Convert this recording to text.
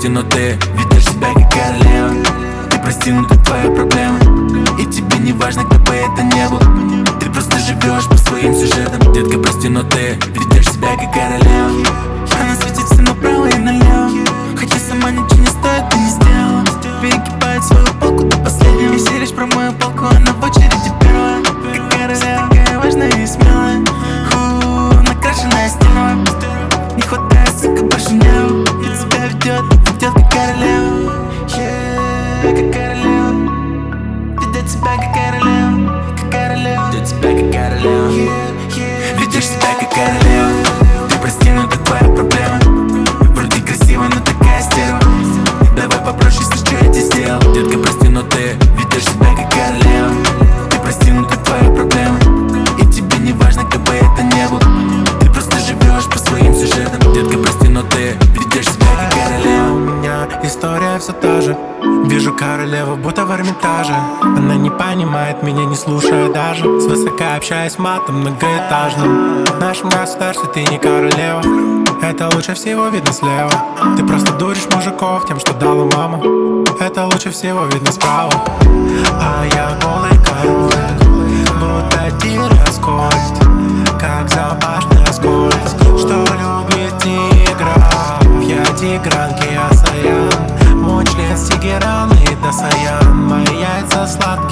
прости, но ты ведешь себя как королева. Ты прости, но это твоя проблема, и тебе не важно, кто бы это не был. Ты просто живешь по своим сюжетам. Детка, прости, но ты ведешь себя как королева. Она светится направо и налево, хотя сама ничего не стоит, ты не сделала. Перегибает свою полку до последнего. Если речь про мою полку, она в очереди первая. Как королева, такая важная и смелая. Накрашенная стерва, не хватает, сука, больше неба. И тебя ведет как королева. Как королева, ведет себя как королева. Как королева, ведет себя как королева. Ведешь себя как королева. Ты прости, но это твоя проблема. Вроде красиво, но такая стерва. Давай попроще, если что я тебе сделал. Детка, прости, но ты ведешь себя как королева. Ты прости, но это твоя проблема, и тебе не важно, кто бы это не был. Ты просто живешь по своим сюжетам. Детка, прости, но ты ведешь себя как королева. У меня история все та же. Вижу королеву, будто в Эрмитаже. Она не понимает меня, не слушая даже. Свысока общаясь матом многоэтажным. В нашем государстве ты не королева. Это лучше всего видно слева. Ты просто дуришь мужиков тем, что дала мама. Это лучше всего видно справа. А я голый король, будто тир аскольд. Как запашный аскольд, что любит тигров. Я тигранки, я Саян. Мой член с Тегерана и до Саян. Мои яйца сладкие.